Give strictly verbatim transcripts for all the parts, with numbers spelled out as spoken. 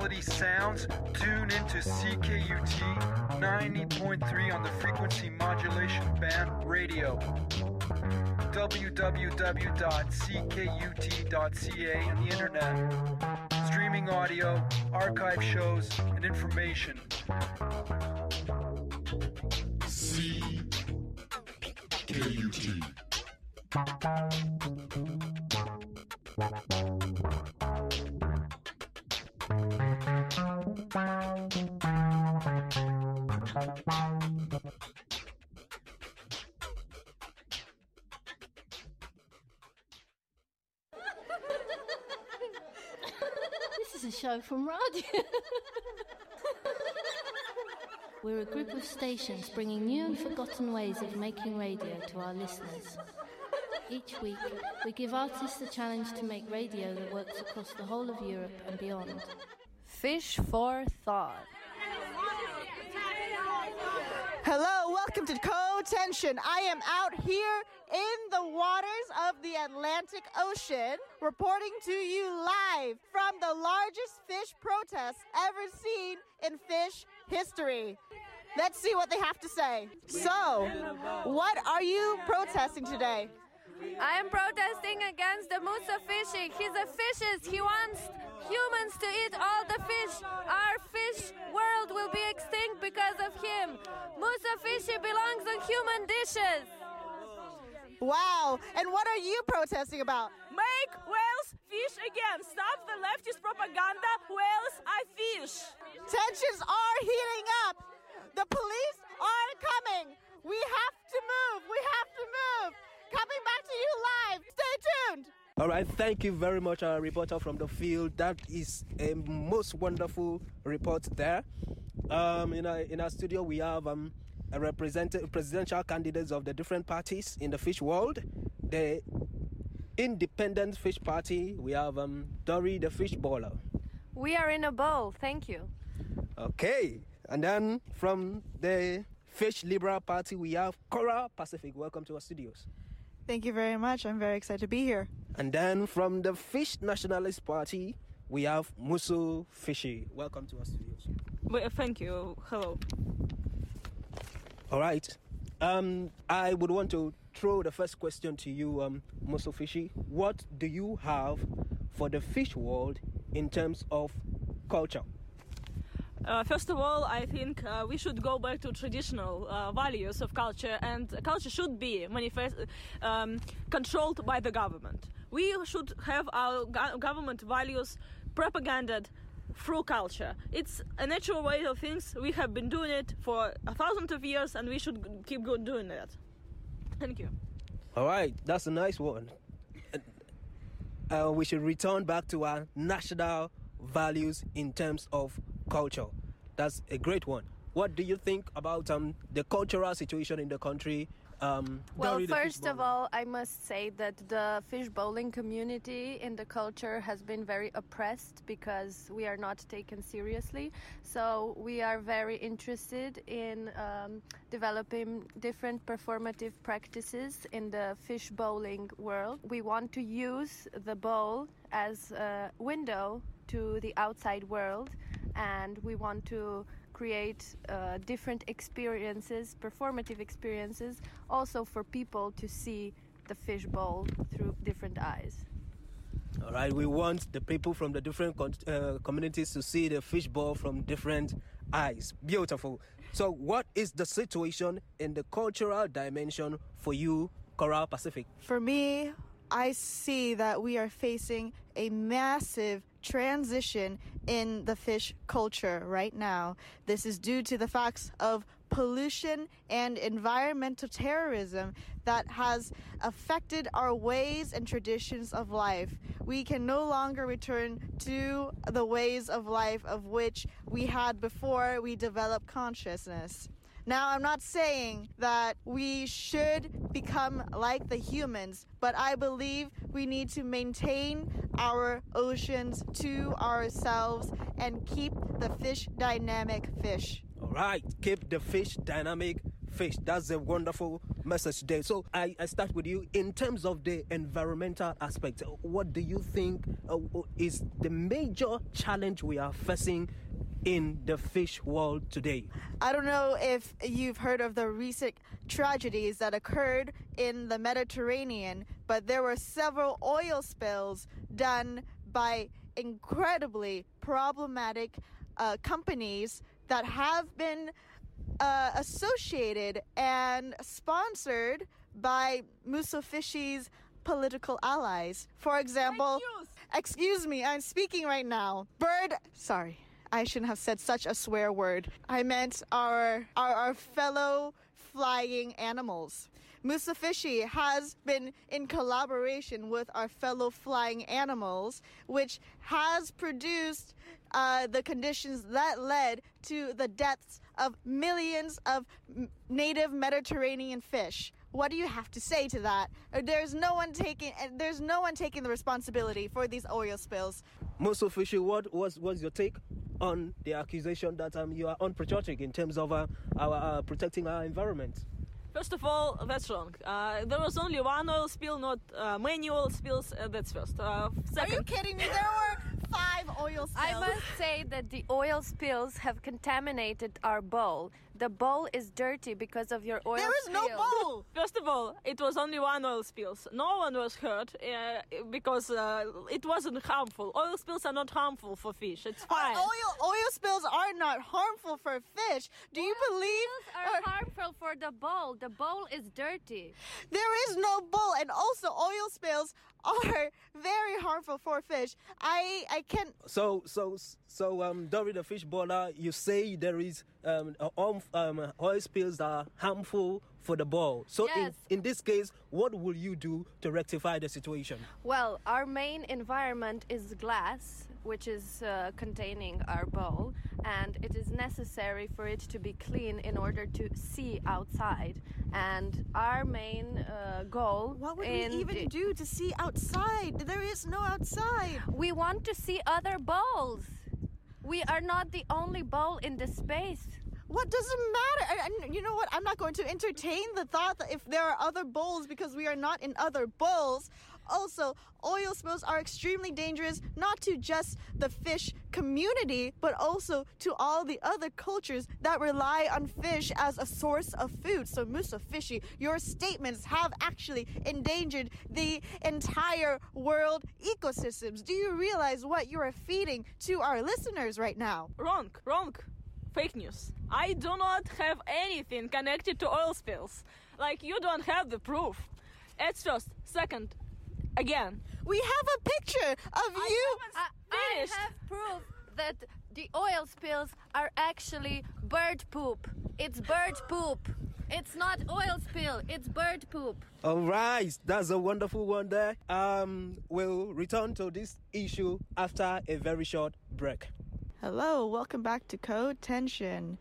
quality sounds, tune into C K U T ninety point three on the frequency modulation band radio. w w w dot c k u t dot c a on the internet. Streaming audio, archive shows, and information. C K U T. This is a show from radio. We're a group of stations bringing new and forgotten ways of making radio to our listeners. Each week, we give artists a challenge to make radio that works across the whole of Europe and beyond. Fish for Thought. Hello, welcome to Co-Tension. I am out here in the waters of the Atlantic Ocean, reporting to you live from the largest fish protest ever seen in fish history. Let's see what they have to say. So, what are you protesting today? I am protesting against the Musa fishing. He's a fishist. He wants humans to eat all the fish. Our fish world will be extinct because of him. Musa fishy belongs on human dishes. Wow. And what are you protesting about? Make whales fish again. Stop the leftist propaganda. Whales are fish. Tensions are heating up. The police are coming. We have to move. We have to move. Coming back to you live. Stay tuned. All right, thank you very much, our reporter from the field. That is a most wonderful report there. Um, in our in our studio, we have um a representative presidential candidates of the different parties in the fish world. The Independent Fish Party. We have um Dory the fish baller. We are in a bowl. Thank you. Okay, and then from the Fish Liberal Party, we have Cora Pacific. Welcome to our studios. Thank you very much. I'm very excited to be here. And then from the Fish Nationalist Party, we have Musu Fishy. Welcome to our studios. Well, thank you. Hello. All right. Um, I would want to throw the first question to you, um, Musu Fishy. What do you have for the fish world in terms of culture? Uh, first of all, I think uh, we should go back to traditional uh, values of culture, and culture should be manifest, um, controlled by the government. We should have our go- government values propaganded through culture. It's a natural way of things. We have been doing it for a thousand of years, and we should keep going doing that. Thank you. All right, that's a nice one. Uh, we should return back to our national values in terms of culture. That's a great one. What do you think about um the cultural situation in the country? Um, well, first of all, I must say that the fish bowling community in the culture has been very oppressed because we are not taken seriously. So we are very interested in um, developing different performative practices in the fish bowling world. We want to use the bowl as a window to the outside world, and we want to create uh, different experiences, performative experiences, also for people to see the fish bowl through different eyes. All right, we want the people from the different con- uh, communities to see the fish bowl from different eyes. Beautiful. So what is the situation in the cultural dimension for you, Cora Pacific? For me, I see that we are facing a massive transition in the fish culture right now. This is due to the facts of pollution and environmental terrorism that has affected our ways and traditions of life. We can no longer return to the ways of life of which we had before we developed consciousness. Now, I'm not saying that we should become like the humans, but I believe we need to maintain our oceans to ourselves and keep the fish dynamic fish. All right, keep the fish dynamic fish. That's a wonderful message there. So I, I start with you. In terms of the environmental aspect, what do you think uh, is the major challenge we are facing in the fish world today? I don't know if you've heard of the recent tragedies that occurred in the Mediterranean, but there were several oil spills done by incredibly problematic uh, companies that have been uh, associated and sponsored by Musofishi's political allies. For example, excuse me, I'm speaking right now. Bird, sorry, I shouldn't have said such a swear word. I meant our our, our fellow flying animals. Musofishi has been in collaboration with our fellow flying animals, which has produced uh, the conditions that led to the deaths of millions of m- native Mediterranean fish. What do you have to say to that? There's no one taking there's no one taking the responsibility for these oil spills. Musofishi, what was was your take on the accusation that um, you are unpatriotic in terms of uh, our uh, protecting our environment? First of all, that's wrong. Uh, there was only one oil spill, not uh, many oil spills. Uh, that's first. Uh, second, Are you kidding me? There were five oil spills. I must say that the oil spills have contaminated our bowl. The bowl is dirty because of your oil There is no spill. bowl. First of all, it was only one oil spill. No one was hurt uh, because uh, it wasn't harmful. Oil spills are not harmful for fish. It's fine. Oil oil spills are not harmful for fish. Do you believe? Spills are or- harmful for the bowl. The bowl is dirty. There is no bowl, and also oil spills are very harmful for fish. I I can't. So, so, so, um, during the fish boiler, you say there is um, uh, um, um, oil spills that are harmful for the bowl. So, Yes. in, in this case, what will you do to rectify the situation? Well, our main environment is glass, which is uh, containing our bowl, and it is necessary for it to be clean in order to see outside. And our main uh, goal What would in we even the- do to see outside? There is no outside. We want to see other bowls. We are not the only bowl in the space. What does it matter? And, and you know what? I'm not going to entertain the thought that if there are other bowls because we are not in other bowls. Also, oil spills are extremely dangerous, not to just the fish community, but also to all the other cultures that rely on fish as a source of food. So, Musofishi, your statements have actually endangered the entire world ecosystems. Do you realize what you are feeding to our listeners right now? Wrong, wrong. Fake news. I do not have anything connected to oil spills. Like, you don't have the proof. It's first. Second, again. We have a picture of you. I, I Finished. have proof that the oil spills are actually bird poop. It's bird poop. It's not oil spill. It's bird poop. All right, that's a wonderful one there. Um, we'll return to this issue after a very short break. Hello, welcome back to Code Tension.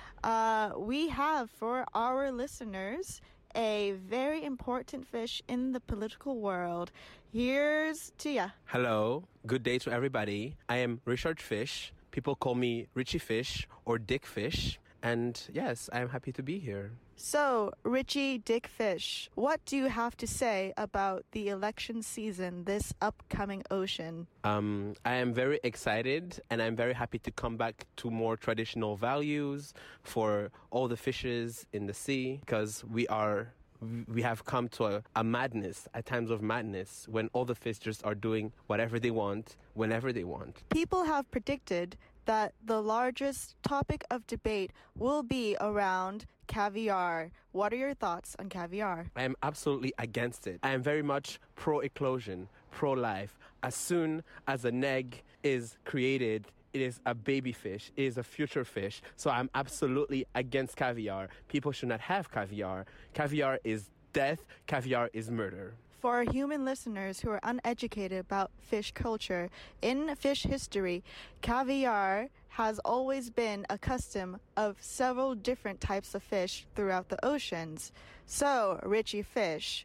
Uh, we have for our listeners a very important fish in the political world. Here's Tia. Hello, good day to everybody. I am Richard Fish. People call me Richie Fish or Dick Fish. And yes, I am happy to be here. So, Richie Dick Fish, what do you have to say about the election season this upcoming ocean? Um, I am very excited and I'm very happy to come back to more traditional values for all the fishes in the sea because we are we have come to a, a madness, a times of madness, when all the fish just are doing whatever they want, whenever they want. People have predicted that the largest topic of debate will be around caviar. What are your thoughts on caviar? I am absolutely against it. I am very much pro-eclosion, pro-life. As soon as an egg is created, it is a baby fish. It is a future fish. So I'm absolutely against caviar. People should not have caviar. Caviar is death. Caviar is murder. For our human listeners who are uneducated about fish culture, in fish history, caviar has always been a custom of several different types of fish throughout the oceans. So, Richie Fish,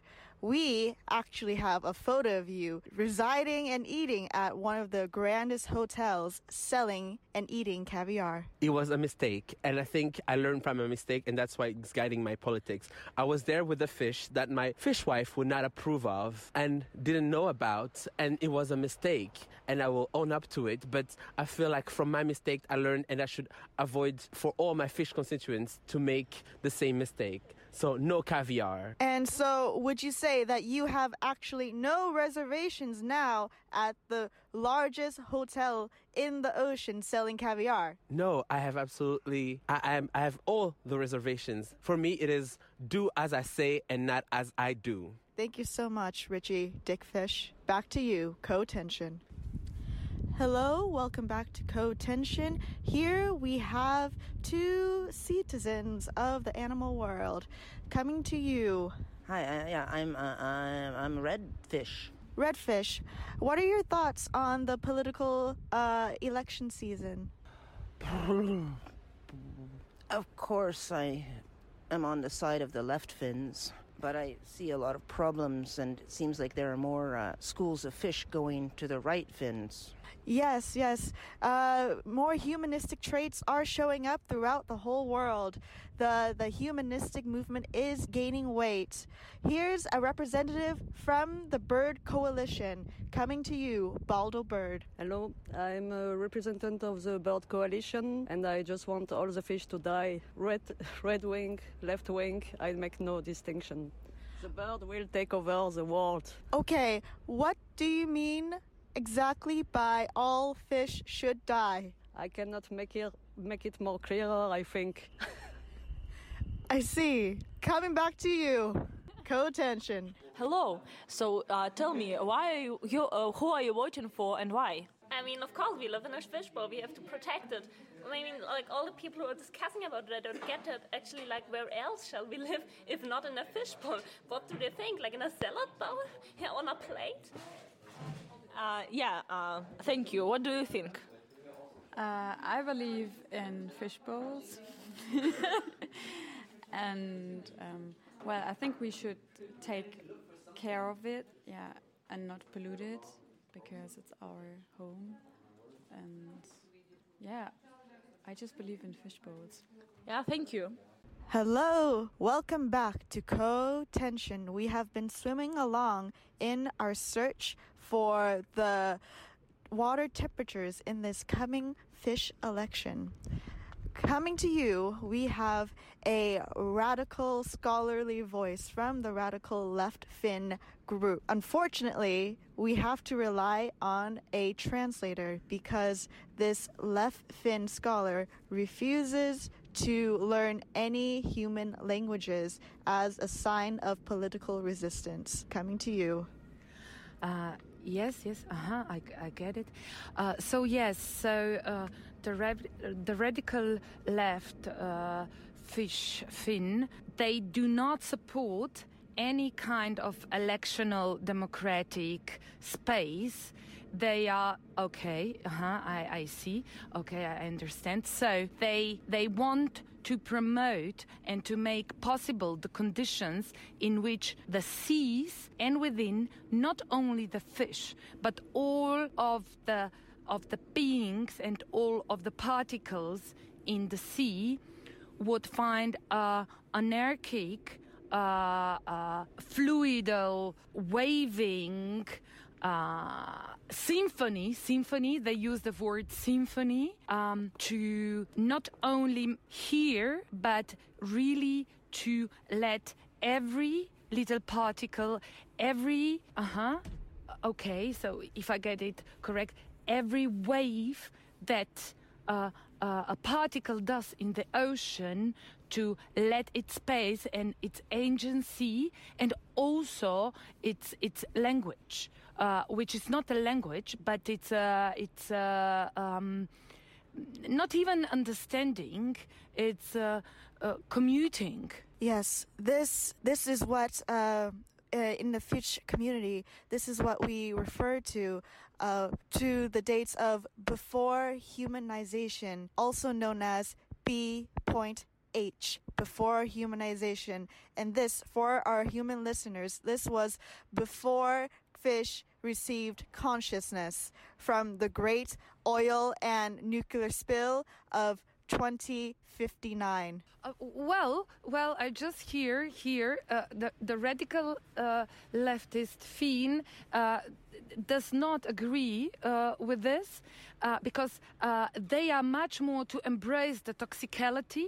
we actually have a photo of you residing and eating at one of the grandest hotels selling and eating caviar. It was a mistake, and I think I learned from a mistake, and that's why it's guiding my politics. I was there with a fish that my fish wife would not approve of and didn't know about, and it was a mistake, and I will own up to it. But I feel like from my mistake, I learned, and I should avoid for all my fish constituents to make the same mistake. So no caviar. And so would you say that you have actually no reservations now at the largest hotel in the ocean selling caviar? No, I have absolutely, I, I, am, I have all the reservations. For me, it is do as I say and not as I do. Thank you so much, Richie Dickfish. Back to you, Co-Tension. Hello, welcome back to Co-Tension. Here we have two citizens of the animal world coming to you. Hi, uh, yeah, I'm uh, I'm I'm Redfish. Redfish, what are your thoughts on the political uh, election season? Of course, I am on the side of the left fins, but I see a lot of problems, and it seems like there are more uh, schools of fish going to the right fins. Yes, yes. Uh, more humanistic traits are showing up throughout the whole world. The the humanistic movement is gaining weight. Here's a representative from the Bird Coalition coming to you, Baldo Bird. Hello, I'm a representative of the Bird Coalition, and I just want all the fish to die. Red, red wing, left wing, I make no distinction. The bird will take over the world. Okay, what do you mean exactly by all fish should die? I cannot make it make it more clearer, I think. I see. Coming back to you, Co-Tension. Hello. So uh, tell me, why are you, you uh, who are you voting for and why? I mean, of course, we live in a fishbowl. We have to protect it. I mean, like, all the people who are discussing about it, I don't get it. Actually, like, where else shall we live if not in a fishbowl? What do they think? Like in a salad bowl? Here on a plate? Uh, yeah, uh, thank you. What do you think? Uh, I believe in fish bowls. and, um, well, I think we should take care of it, yeah, and not pollute it, because it's our home. And, yeah, I just believe in fish bowls. Yeah, thank you. Hello, welcome back to Co-Tension. We have been swimming along in our search for the water temperatures in this coming fish election. Coming to you, we have a radical scholarly voice from the radical left fin group. Unfortunately, we have to rely on a translator because this left fin scholar refuses to learn any human languages as a sign of political resistance. Coming to you. Uh, yes, yes, uh-huh, I, I get it. Uh, so yes, so uh, the rev- the radical left uh, fish fin, they do not support any kind of electional democratic space. They are okay. Uh-huh, I, I see. Okay, I understand. So they they want to promote and to make possible the conditions in which the seas and within not only the fish but all of the of the beings and all of the particles in the sea would find a anarchic, uh, uh, fluidal, waving. Uh, symphony, symphony, they use the word symphony um, to not only hear, but really to let every little particle, every, uh-huh, okay, so if I get it correct, every wave that uh, uh, a particle does in the ocean to let its space and its agency and also its its language. Uh, which is not a language, but it's uh, it's uh, um, not even understanding. It's uh, uh, commuting. Yes, this this is what uh, uh, in the fish community. This is what we refer to uh, to the dates of before humanization, also known as B point H, before humanization. And this, for our human listeners, this was before fish received consciousness from the great oil and nuclear spill of twenty fifty-nine. Uh, well, well, I just hear here uh, the the radical uh, leftist Finn uh, does not agree uh, with this uh, because uh, they are much more to embrace the toxicality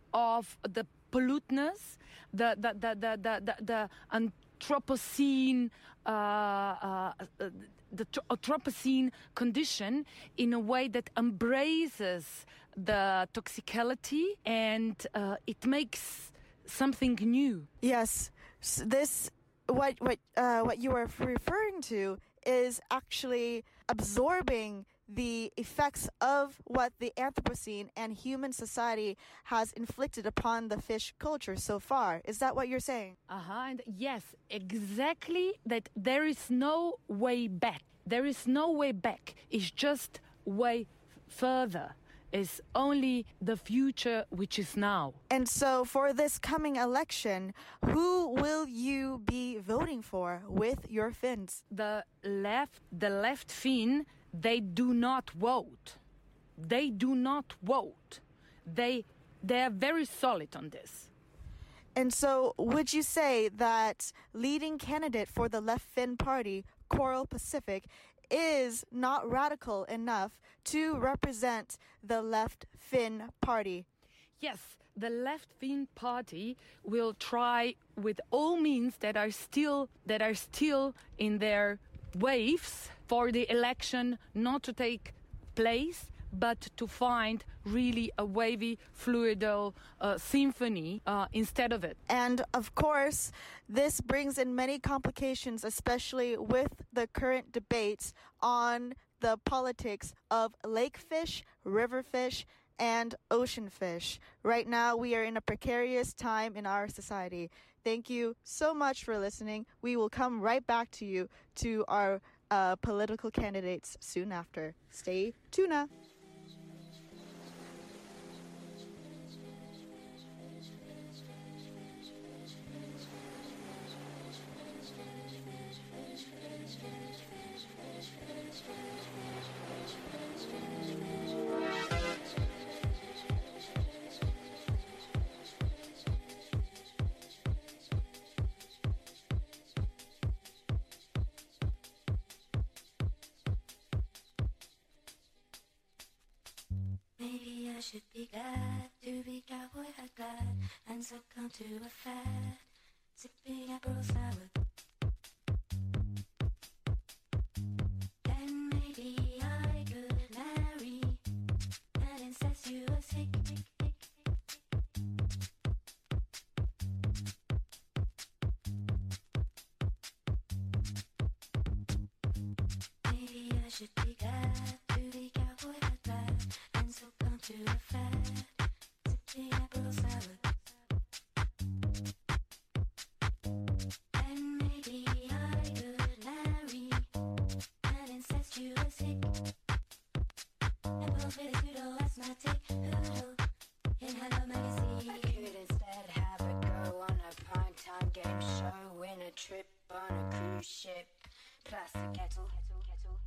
of the polluteness, the the the the the, the, the Anthropocene. Uh, uh, uh, the tr- Anthropocene condition in a way that embraces the toxicality and uh, it makes something new. Yes, S- this what what uh, what you are referring to is actually absorbing the effects of what the Anthropocene and human society has inflicted upon the fish culture so far. Is that what you're saying? Uh-huh. And yes, exactly that there is no way back. There is no way back. It's just way further. It's only the future which is now. And so for this coming election, who will you be voting for with your Finns? The left, the left Finn, they do not vote. They do not vote. They they are very solid on this. And so would you say that leading candidate for the Left Finn Party, Coral Pacific, is not radical enough to represent the Left Finn Party? Yes, the Left Finn Party will try with all means that are still that are still in their waves for the election not to take place, but to find really a wavy, fluidal uh, symphony uh, instead of it. And of course, this brings in many complications, especially with the current debates on the politics of lake fish, river fish, and ocean fish. Right now, we are in a precarious time in our society. Thank you so much for listening. We will come right back to you to our uh, political candidates soon after. Stay tuned. Maybe I should be glad to be cowboy hat glad and succumb to a fad, sipping apple salad. Then maybe I could marry an incestuous hick, hick, hick, maybe I should be glad to be cowboy hat glad and succumb to a fad, sipping apple salad. And maybe I could marry an incestuous hick and both with a doodle asthmatic hoodle in Hello Magazine. I could instead have a go on a prime time game show, win a trip on a cruise ship, plastic kettle, kettle, kettle.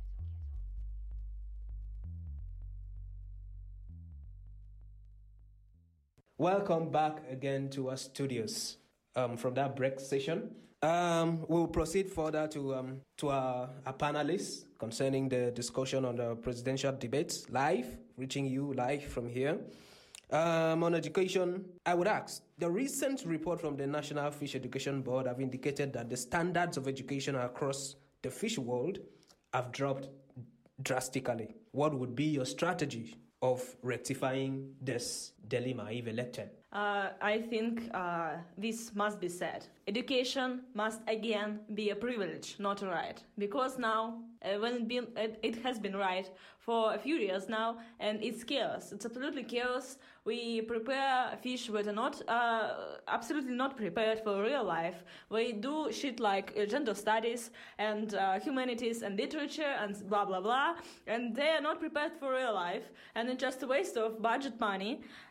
Welcome back again to our studios um, from that break session. Um, we'll proceed further to um, to our, our panelists concerning the discussion on the presidential debates live, reaching you live from here. Um, on education, I would ask, the recent report from the National Fish Education Board have indicated that the standards of education across the fish world have dropped drastically. What would be your strategy of rectifying this dilemma if elected? Uh, I think uh, this must be said. Education must again be a privilege, not a right. Because now, uh, when it, been, it, it has been right for a few years now, and it's chaos. It's absolutely chaos. We prepare fish that are not, uh, absolutely not prepared for real life. We do shit like uh, gender studies and uh, humanities and literature and blah, blah, blah. And they are not prepared for real life. And it's just a waste of budget money.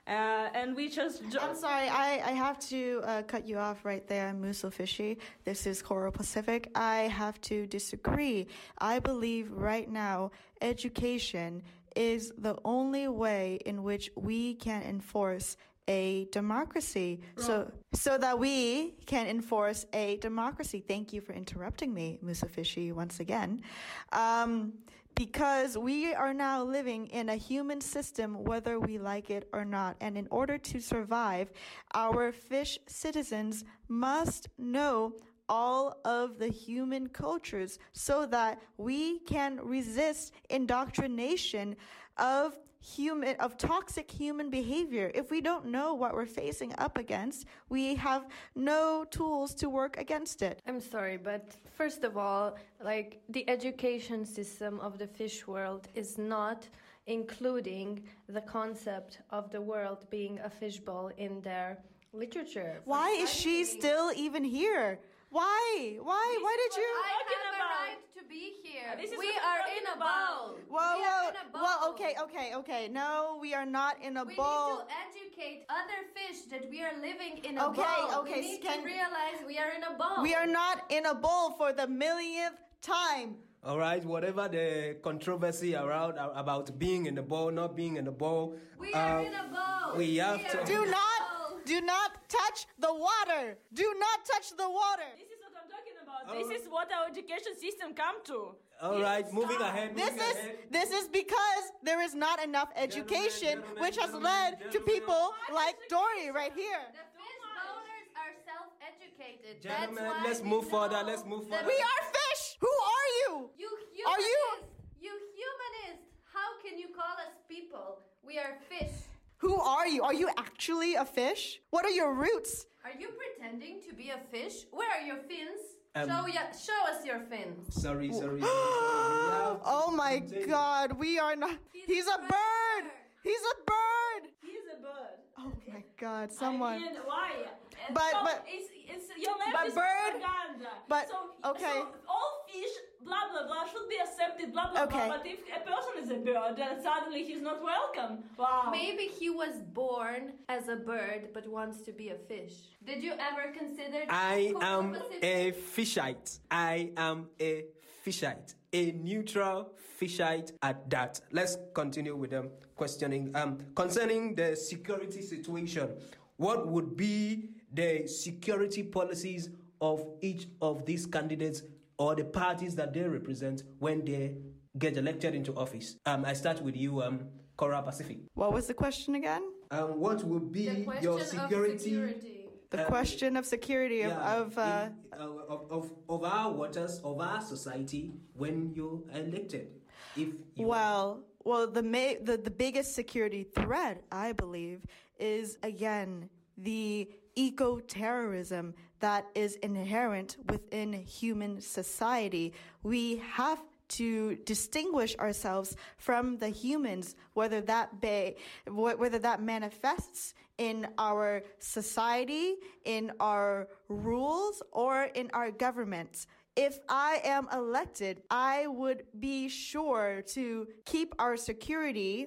Uh, and we just... Jo- I'm sorry, I, I have to uh, cut you off right there, Muso Fishy. This is Coral Pacific. I have to disagree. I believe right now education is the only way in which we can enforce a democracy. Right. So so that we can enforce a democracy. Thank you for interrupting me, Muso Fishy, once again. Um... Because we are now living in a human system, whether we like it or not. And in order to survive, our fish citizens must know all of the human cultures so that we can resist indoctrination of human of toxic human behavior. If we don't know what we're facing up against, we have no tools to work against it. I'm sorry, but first of all, like the education system of the fish world is not including the concept of the world being a fishbowl in their literature. Why is she still even here? Why? Why? This Why did you? I have a right to be here. This is we what are I'm in a about. bowl. Whoa, we whoa, are in a bowl. well, okay, okay, okay. No, we are not in a we bowl. need to educate other fish that we are living in a Okay, bowl. okay, We need can- to realize we are in a bowl. We are not in a bowl for the millionth time. All right, whatever the controversy around uh, about being in the bowl, not being in the bowl. We uh, are in a bowl. We have We to. are Do not, do not touch the water. Do not touch the water. This is what I'm talking about. This is what our education system come to. All right, moving ahead. This moving is ahead. this is because there is not enough education, gentlemen, which has gentlemen, led to gentlemen. people like Dory right here. The fish bowlers are self-educated. Gentlemen, That's why let's we move know further. Let's move that further. We are fish. Who are you? You Are you- humanist. You humanist. How can you call us people? We are fish. Who are you? Are you actually a fish? What are your roots? Are you pretending to be a fish? Where are your fins? Um, show, ya- show us your fins. Sorry, sorry. sorry, sorry. We have to Oh my continue. God, we are not. He's He's a a bird. predator. He's a bird. He's a bird. Oh my God, someone. I mean, why? Uh, But- so but- it's, it's your left but is bird- propaganda. but- so, okay. So all fish, blah blah blah, should be accepted, blah blah Okay. blah. But if a person is a bird, then suddenly he's not welcome. Wow. Maybe he was born as a bird but wants to be a fish. Did you ever consider I Coral am Pacific? a fishite. I am a fishite. A neutral fishite at that. Let's continue with them questioning. Um, concerning the security situation, what would be the security policies of each of these candidates or the parties that they represent when they get elected into office? Um, I start with you, um, Coral Pacific. What was the question again? Um, what would be The question your of security? security. The Um, question of security of, Yeah, of uh, in- uh, of, of of our waters, of our society when you're elected. If you well, well, the, ma- the the biggest security threat, I believe, is again the eco-terrorism that is inherent within human society. We have to distinguish ourselves from the humans, whether that be, wh- whether that manifests in our society, in our rules, or in our governments. If I am elected, I would be sure to keep our security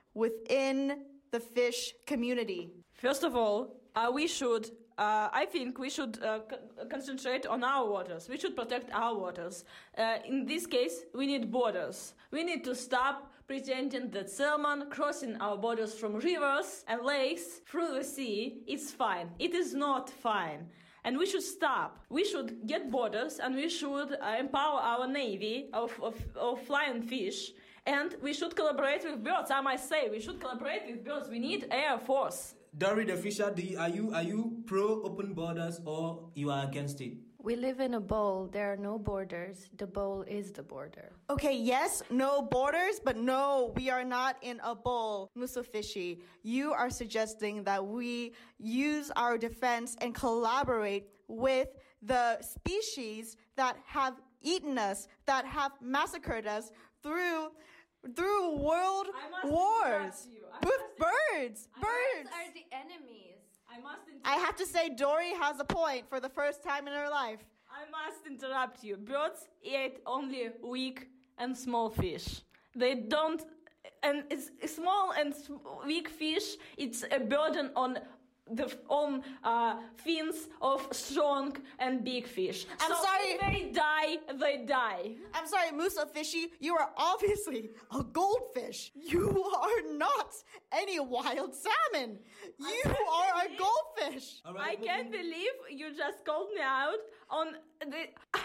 within the fish community. First of all, uh, we should. Uh, I think we should uh, c- concentrate on our waters. We should protect our waters. Uh, in this case, we need borders. We need to stop pretending that salmon crossing our borders from rivers and lakes through the sea is fine. It is not fine. And we should stop. We should get borders and we should uh, empower our navy of, of, of flying fish. And we should collaborate with birds. I might say we should collaborate with birds. We need air force. Dory the Fisher, do you, are you are you pro open borders or you are against it? We live in a bowl. There are no borders. The bowl is the border. Okay, yes, no borders, but no, we are not in a bowl. Muso Fishy, you are suggesting that we use our defense and collaborate with the species that have eaten us, that have massacred us through through world I must wars interrupt you. I with must- birds. I Birds. Are the enemies. I must. Inter- I have to say, Dory has a point for the first time in her life. I must interrupt you. Birds eat only weak and small fish. They don't and it's small and weak fish, it's a burden on the on uh, fins of strong and big fish. I'm so sorry. If they die, they die. I'm sorry, Musa Fishy, you are obviously a goldfish. You are not any wild salmon. You are a goldfish. I can't believe you just called me out on the...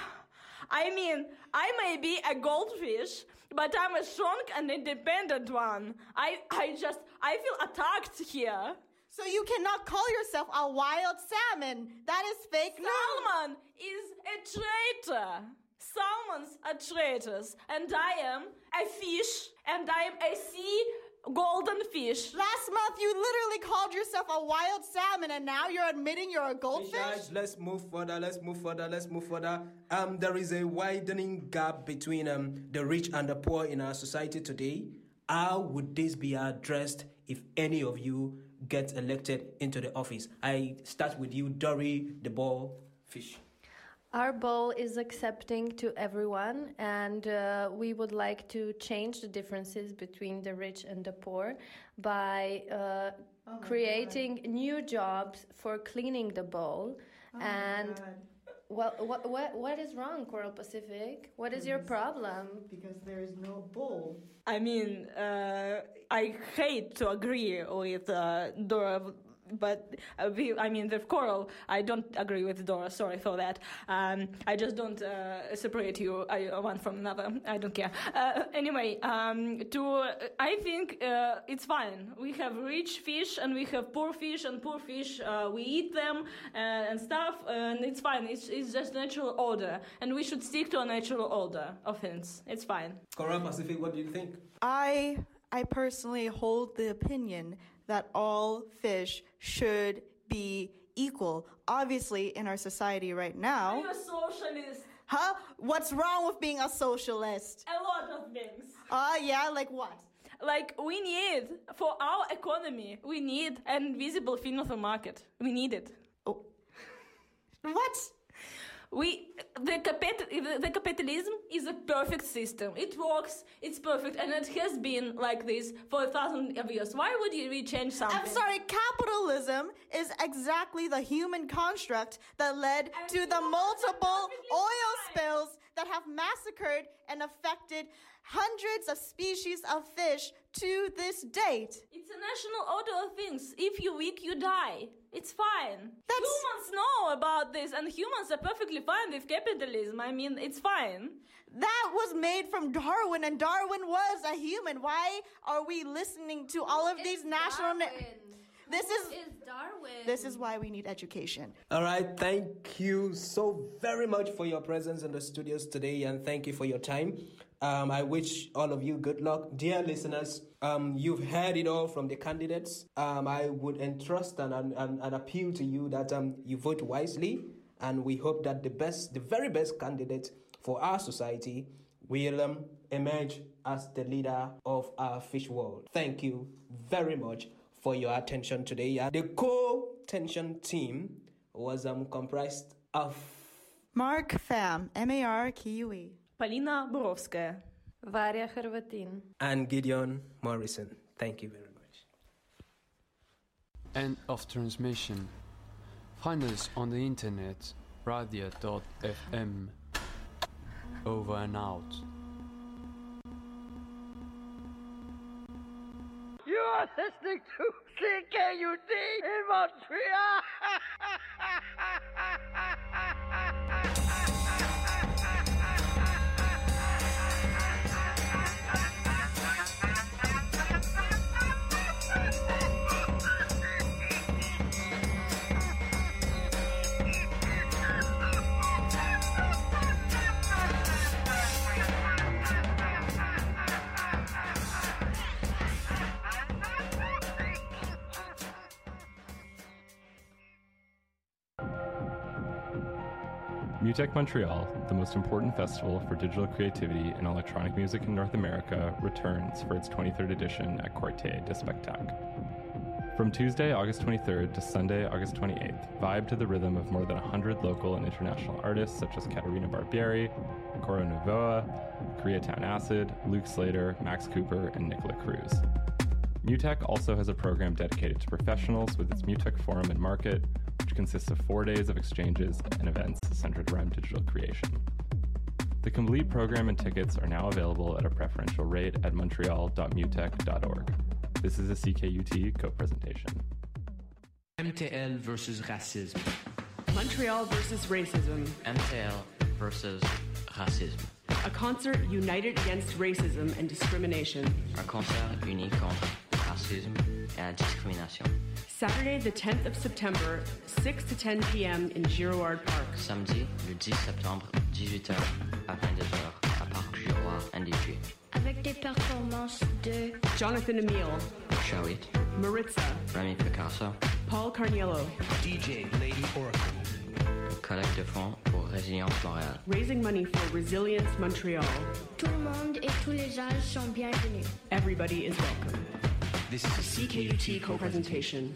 I mean, I may be a goldfish, but I'm a strong and independent one. I, I just, I feel attacked here. So you cannot call yourself a wild salmon. That is fake news. Salmon is a traitor. Salmons are traitors. And I am a fish, and I am a sea golden fish. Last month you literally called yourself a wild salmon, and now you're admitting you're a goldfish? Hey guys, let's move further, let's move further, let's move further. Um, there is a widening gap between um, the rich and the poor in our society today. How would this be addressed if any of you get elected into the office? I start with you, Dory, the ball fish. Our bowl is accepting to everyone, and uh, we would like to change the differences between the rich and the poor by uh, oh creating God. new jobs for cleaning the bowl. Oh and well, what what what is wrong, Coral Pacific? What is your problem? Because there is no bowl. I mean, uh, I hate to agree with uh, Dora. But uh, we, I mean, with Coral, I don't agree with Dora. Sorry for that. Um, I just don't uh, separate you uh, one from another. I don't care. Uh, anyway, um, to uh, I think uh, it's fine. We have rich fish and we have poor fish, and poor fish uh, we eat them uh, and stuff, and it's fine. It's it's just natural order, and we should stick to a natural order of things. It's fine. Coral Pacific, what do you think? I I personally hold the opinion that all fish should be equal. Obviously, in our society right now... Are you a socialist? Huh? What's wrong with being a socialist? A lot of things. Uh, yeah, like what? Like, we need, for our economy, we need an invisible fin of the market. We need it. Oh. What? We the, capital, the capitalism is a perfect system. It works, it's perfect, and it has been like this for a thousand of years. Why would we change something? I'm sorry, capitalism is exactly the human construct that led and to the multiple oil fine. spills that have massacred and affected hundreds of species of fish to this date. It's a national order of things. If you're weak, you die. It's fine. That's... Humans know about this, and humans are perfectly fine with capitalism. I mean, it's fine. That was made from Darwin, and Darwin was a human. Why are we listening to all of Who these is national... Darwin? Na- this Who is... is Darwin? This is why we need education. All right, thank you so very much for your presence in the studios today, and thank you for your time. Um, I wish all of you good luck. Dear listeners, um, you've heard it all from the candidates. Um, I would entrust and, and, and appeal to you that um, you vote wisely, and we hope that the best, the very best candidate for our society will um, emerge as the leader of our fish world. Thank you very much for your attention today. Uh, the co-tension team was um, comprised of Mark Pham, M A R Q U E. Полина Боровская. Varia Hrvatin. And Gideon Morrison. Thank you very much. End of transmission. Find us on the internet, radio dot f m. Over and out. You are listening to C K U T in Montreal! MUTEC Montreal, the most important festival for digital creativity and electronic music in North America, returns for its twenty-third edition at Quartier de Spectacle. From Tuesday, August twenty-third to Sunday, August twenty-eighth, vibe to the rhythm of more than one hundred local and international artists such as Caterina Barbieri, Coro Novoa, Koreatown Acid, Luke Slater, Max Cooper, and Nicola Cruz. MUTEC also has a program dedicated to professionals with its MUTEC Forum and Market, which consists of four days of exchanges and events centered around digital creation. The complete program and tickets are now available at a preferential rate at montreal dot mutec dot org. This is a C K U T co-presentation. M T L versus racisme. Montreal versus racism. M T L versus racisme. A concert united against racism and discrimination. Un concert uni contre racisme et la discrimination. Saturday the tenth of September, six to ten p.m. in Girouard Park. Samedi, le dix septembre, dix-huit heures à vingt-deux heures à Parc Girouard, N D G. Avec des performances de Jonathan Emile, Shawit, Maritza, Remy Picasso, Paul Carniello, D J Lady Oracle. Collecte de fonds pour Résilience Montréal. Raising money for Resilience Montreal. Tout le monde et tous les âges sont bienvenus. Everybody is welcome. This is a C K U T co-presentation.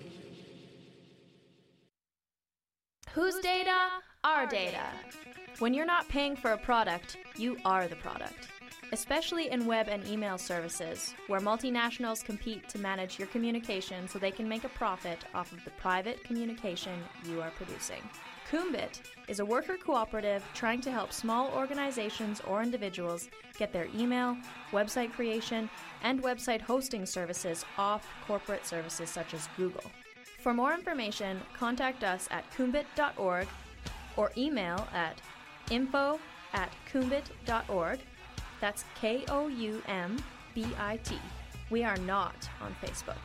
Whose data? Our data. When you're not paying for a product, you are the product. Especially in web and email services, where multinationals compete to manage your communication so they can make a profit off of the private communication you are producing. Kumbit is a worker cooperative trying to help small organizations or individuals get their email, website creation, and website hosting services off corporate services such as Google. For more information, contact us at kumbit dot org or email at info at kumbit dot org. That's K O U M B I T. We are not on Facebook.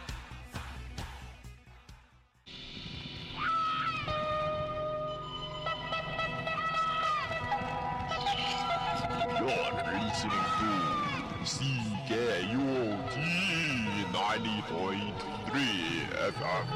You're listening to C K U T ninety point three F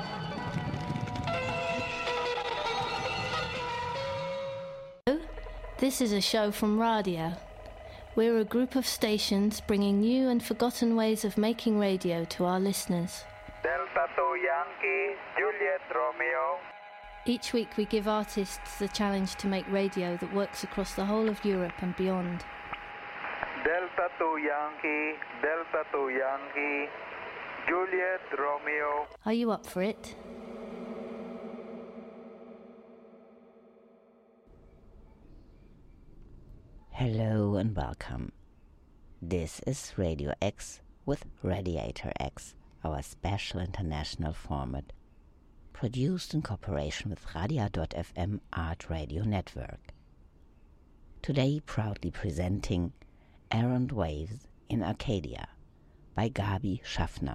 M. This is a show from Radio. We're a group of stations bringing new and forgotten ways of making radio to our listeners. Delta two Yankee, Juliet Romeo. Each week we give artists the challenge to make radio that works across the whole of Europe and beyond. Delta two Yankee, Delta two Yankee, Juliet Romeo. Are you up for it? Hello and welcome. This is Radio X with Radiator X, our special international format, produced in cooperation with Radia dot F M Art Radio Network. Today proudly presenting Errant Waves in Arcadia by Gabi Schaffner.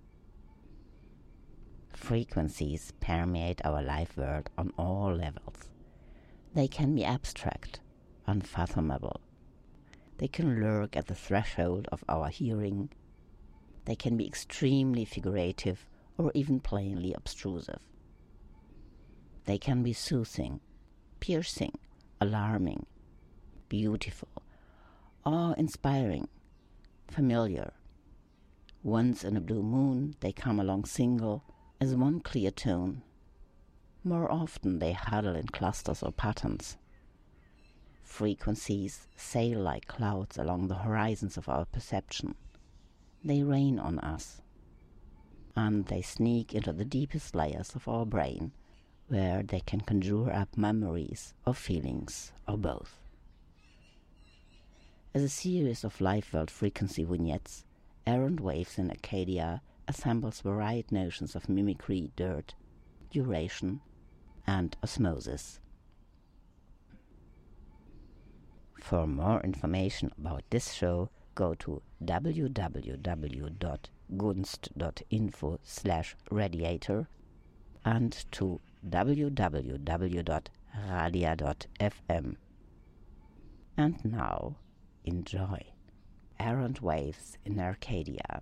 Frequencies permeate our life world on all levels. They can be abstract, unfathomable. They can lurk at the threshold of our hearing. They can be extremely figurative or even plainly obtrusive. They can be soothing, piercing, alarming, beautiful, awe-inspiring, familiar. Once in a blue moon, they come along single as one clear tone. More often they huddle in clusters or patterns. Frequencies sail like clouds along the horizons of our perception. They rain on us, and they sneak into the deepest layers of our brain, where they can conjure up memories or feelings or both. As a series of life-world frequency vignettes, Errant Waves in Arcadia assembles varied notions of mimicry, dirt, duration, and osmosis. For more information about this show, go to w w w dot gunst dot info slash radiator and to w w w dot radia dot f m. And now, enjoy Errant Waves in Arcadia.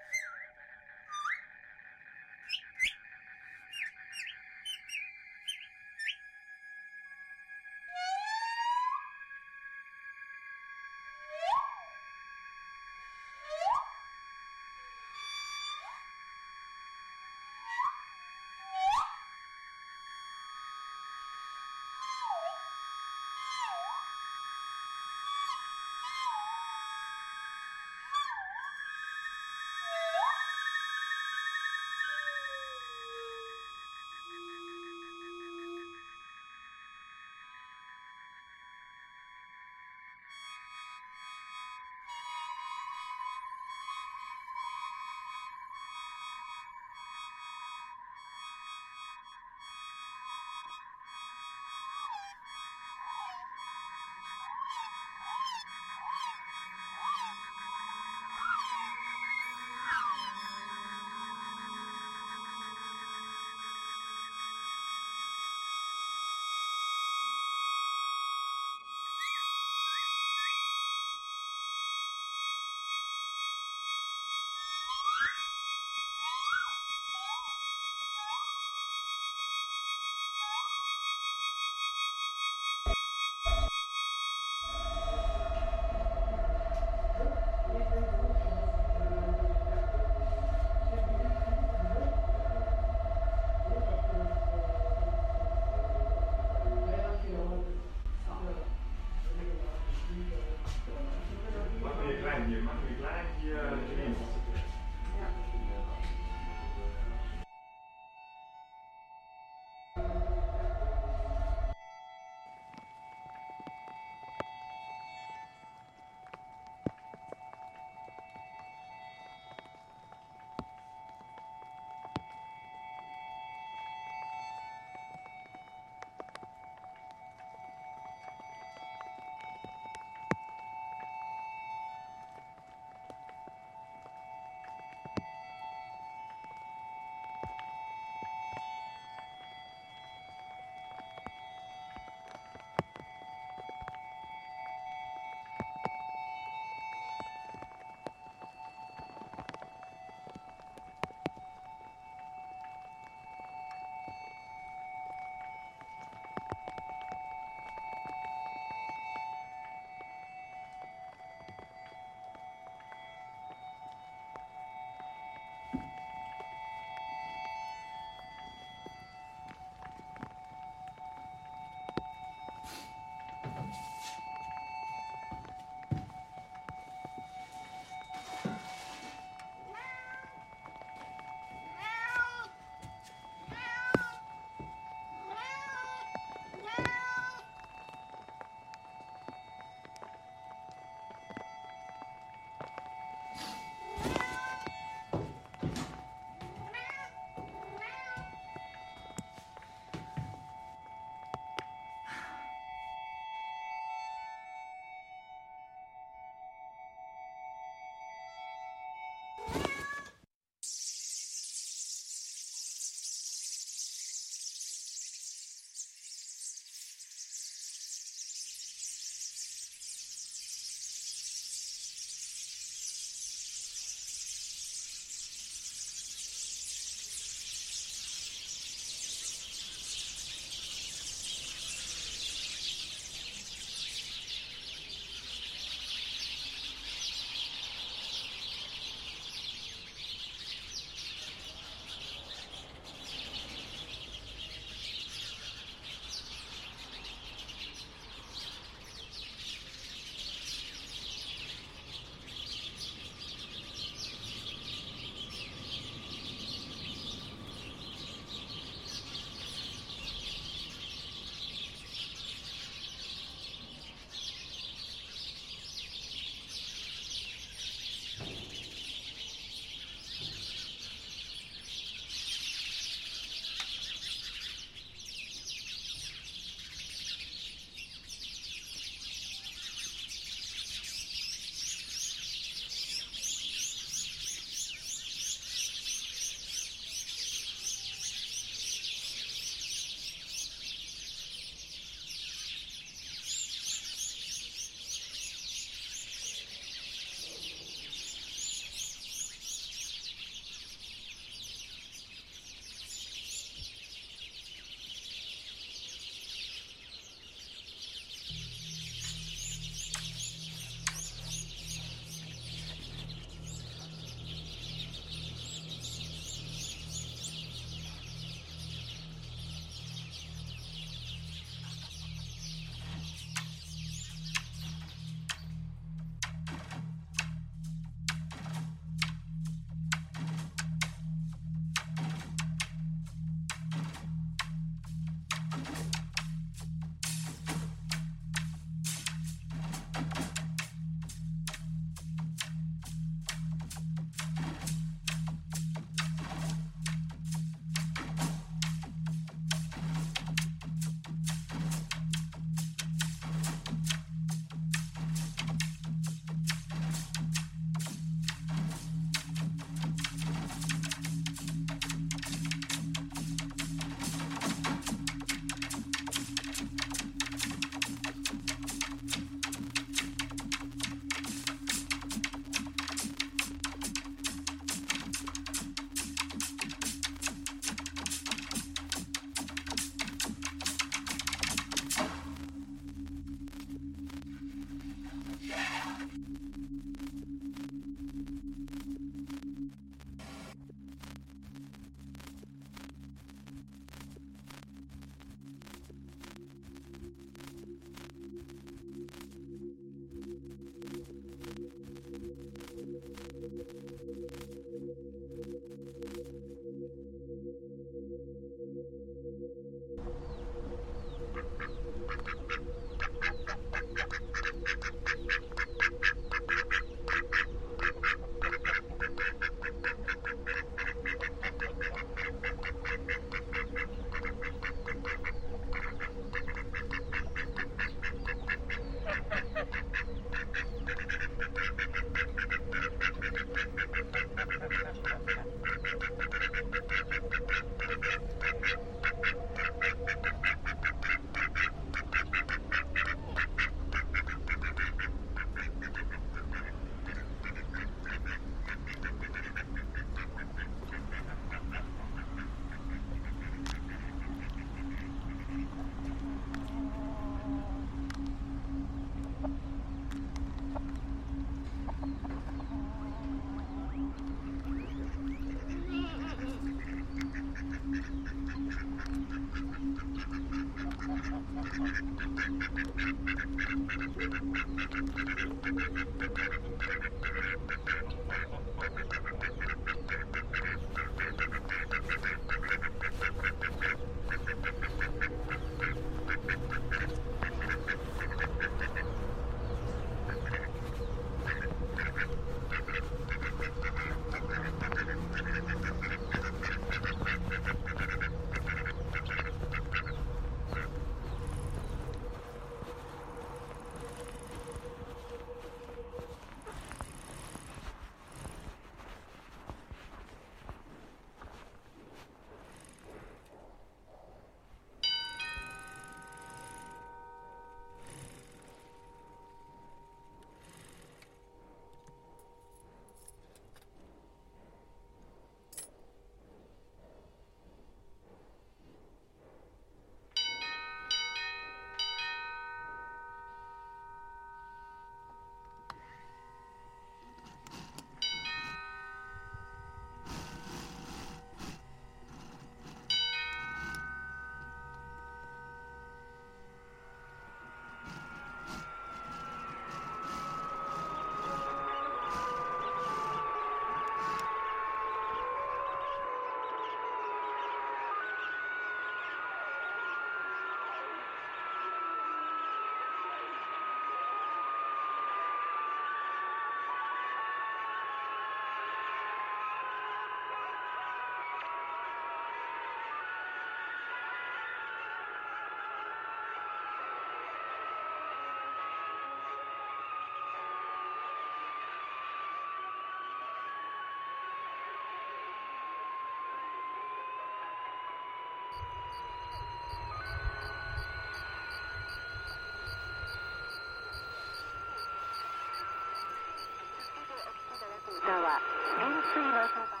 歌は潜水のそばに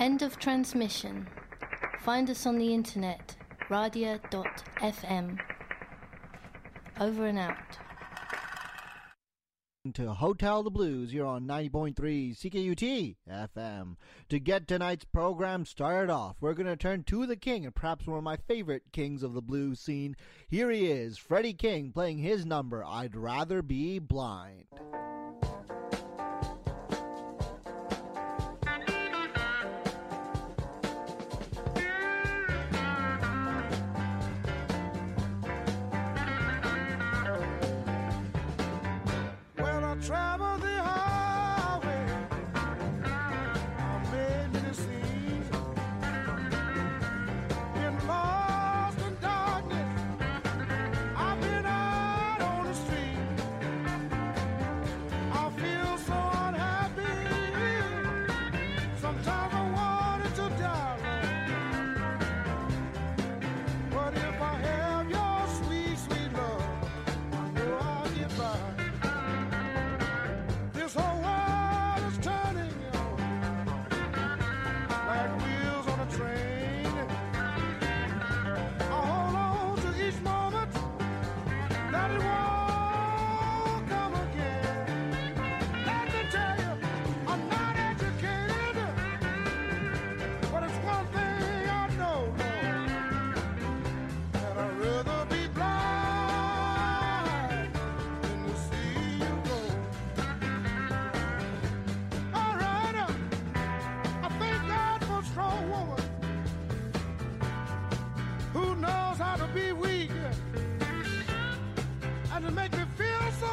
End of transmission. Find us on the internet, radia dot f m. Over and out. To Hotel the Blues, you're on ninety point three C K U T F M. To get tonight's program started off, we're going to turn to the king and perhaps one of my favorite kings of the blues scene. Here he is, Freddie King, playing his number, I'd Rather Be Blind.